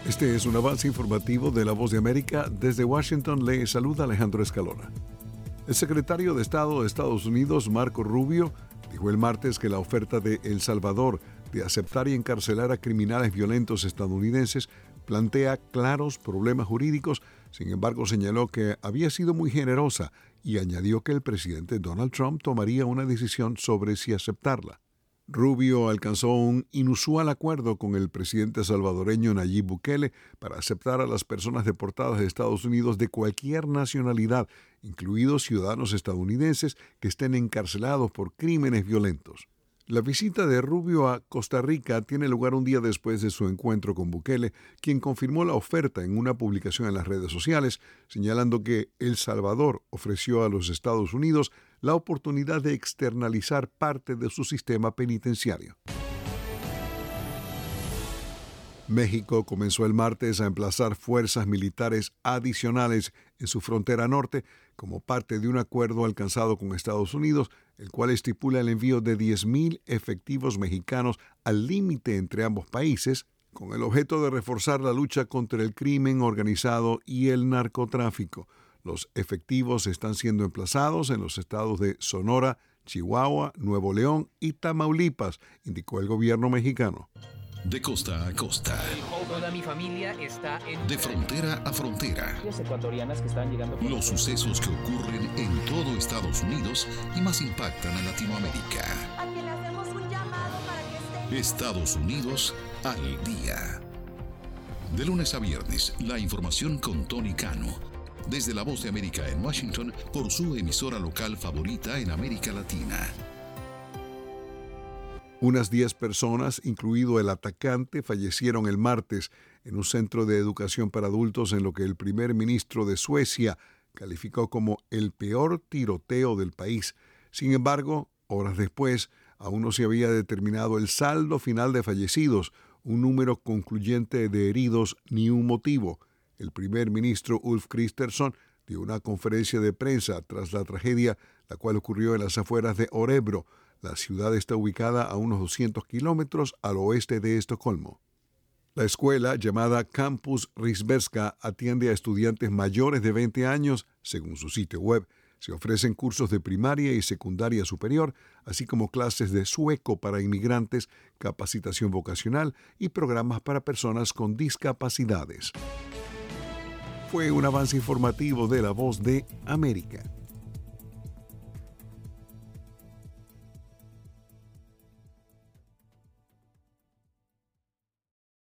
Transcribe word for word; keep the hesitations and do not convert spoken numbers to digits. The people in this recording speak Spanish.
Este es un avance informativo de La Voz de América. Desde Washington le saluda Alejandro Escalona. El secretario de Estado de Estados Unidos, Marco Rubio, dijo el martes que la oferta de El Salvador de aceptar y encarcelar a criminales violentos estadounidenses plantea claros problemas jurídicos. Sin embargo, señaló que había sido muy generosa y añadió que el presidente Donald Trump tomaría una decisión sobre si aceptarla. Rubio alcanzó un inusual acuerdo con el presidente salvadoreño Nayib Bukele para aceptar a las personas deportadas de Estados Unidos de cualquier nacionalidad, incluidos ciudadanos estadounidenses que estén encarcelados por crímenes violentos. La visita de Rubio a Costa Rica tiene lugar un día después de su encuentro con Bukele, quien confirmó la oferta en una publicación en las redes sociales, señalando que El Salvador ofreció a los Estados Unidos la oportunidad de externalizar parte de su sistema penitenciario. México comenzó el martes a emplazar fuerzas militares adicionales en su frontera norte como parte de un acuerdo alcanzado con Estados Unidos, el cual estipula el envío de diez mil efectivos mexicanos al límite entre ambos países, con el objeto de reforzar la lucha contra el crimen organizado y el narcotráfico. Los efectivos están siendo emplazados en los estados de Sonora, Chihuahua, Nuevo León y Tamaulipas, indicó el gobierno mexicano. De costa a costa. Toda mi familia está en... De frontera a frontera. Ecuatorianas que están llegando... Los sucesos que ocurren en todo Estados Unidos y más impactan a Latinoamérica. A quien le hacemos un llamado para que esté... Estados Unidos al día. De lunes a viernes, la información con Tony Cano. Desde La Voz de América en Washington, por su emisora local favorita en América Latina. Unas diez personas, incluido el atacante, fallecieron el martes en un centro de educación para adultos en lo que el primer ministro de Suecia calificó como el peor tiroteo del país. Sin embargo, horas después, aún no se había determinado el saldo final de fallecidos, un número concluyente de heridos ni un motivo. El primer ministro Ulf Kristersson dio una conferencia de prensa tras la tragedia, la cual ocurrió en las afueras de Örebro. La ciudad está ubicada a unos doscientos kilómetros al oeste de Estocolmo. La escuela, llamada Campus Risberska, atiende a estudiantes mayores de veinte años, según su sitio web. Se ofrecen cursos de primaria y secundaria superior, así como clases de sueco para inmigrantes, capacitación vocacional y programas para personas con discapacidades. Fue un avance informativo de La Voz de América.